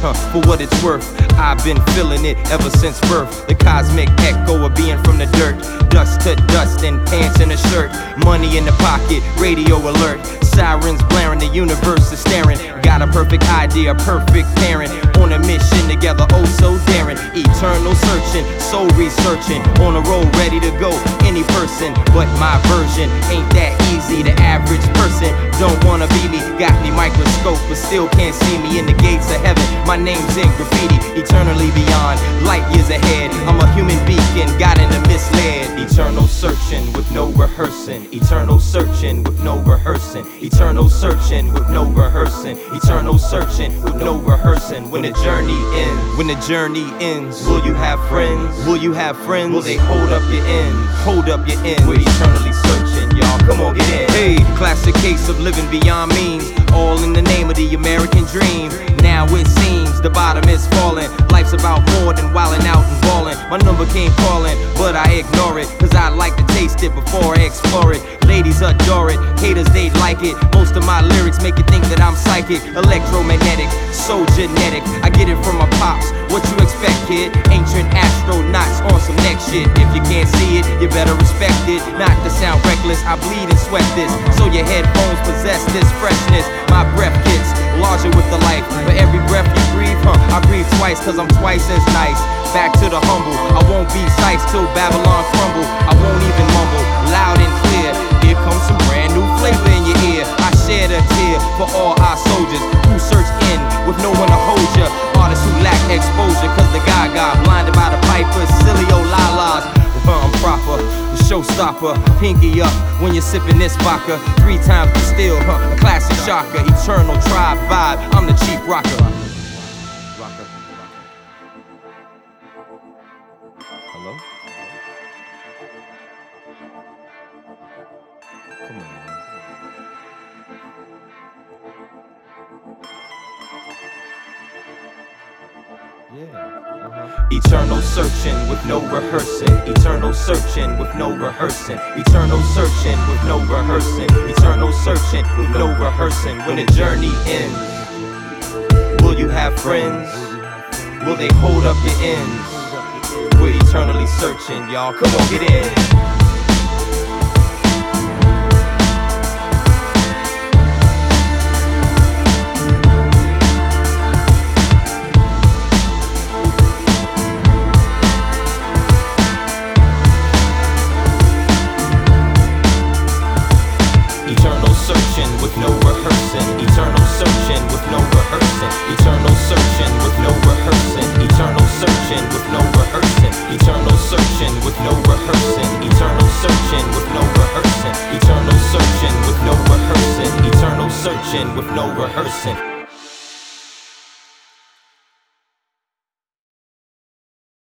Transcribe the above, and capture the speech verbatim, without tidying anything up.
huh, for what it's worth. I've been feeling it ever since birth. The cosmic echo of being from the dirt. Dust to dust and pants in a shirt. Money in the pocket, radio alert. Sirens blaring, the universe is staring. Got a perfect idea, perfect parent. On a mission together, oh so daring. Eternal searching, soul researching. On a road ready to go, any person. But my version ain't that easy. The average person don't wanna be me. Got me microscope, but still can't see me in the gates of heaven. My name's in graffiti, eternally beyond, light years ahead. I'm a human beacon, got into misled. Eternal searching with no rehearsing. Eternal searching with no rehearsing. Eternal searching with no rehearsing. Eternal searching with no rehearsing. When the journey ends, when the journey ends, will you have friends? Will you have friends? Will they hold up your end? Hold up your end. We're eternally searching, y'all. Come on, get in. Hey, classic case of living beyond means. All in the name of the American dream. Now it seems the bottom is falling. Life's about more than wilding out and balling. My number came calling, but I ignore it, cause I like to taste it before I explore it. Ladies adore it, haters they like it. Most of my lyrics make you think that I'm psychic. Electromagnetic, so genetic. I get it from my pops. What you expect, kid? Ancient astronauts on some next shit. If you can't see it, you better respect it. Not to sound reckless, I bleed and sweat this, so your headphones possess this freshness. My breath gets larger with the life. For every breath you breathe, huh, I breathe twice, cause I'm twice as nice. Back to the humble, I won't be sights till Babylon crumble. I won't even mumble, loud and clear. Here comes some brand new flavor in your ear. I shed a tear for all our soldiers who search in with no one to hold ya. Artists who lack exposure, cause the guy got blinded by the pipers, silly old la-las. I'm proper, the showstopper, pinky up when you're sipping this vodka. Three times distilled, huh, a classic shocker. Eternal tribe vibe, I'm the chief rocker. Rocker. Hello? Come on, man. Yeah. Uh-huh. Eternal searching with no rehearsing. Eternal searching with no rehearsing. Eternal searching with no rehearsing. Eternal searching with no rehearsing. When the journey ends, will you have friends? Will they hold up your ends? We're eternally searching, y'all. Come on, get in. Searching with no rehearsing. Eternal searching with no rehearsing. Eternal searching with no rehearsing. Eternal searching with no rehearsing. Eternal searching with no rehearsing. Eternal searching with no rehearsing. Eternal searching with no rehearsing. Eternal searching with no rehearsing.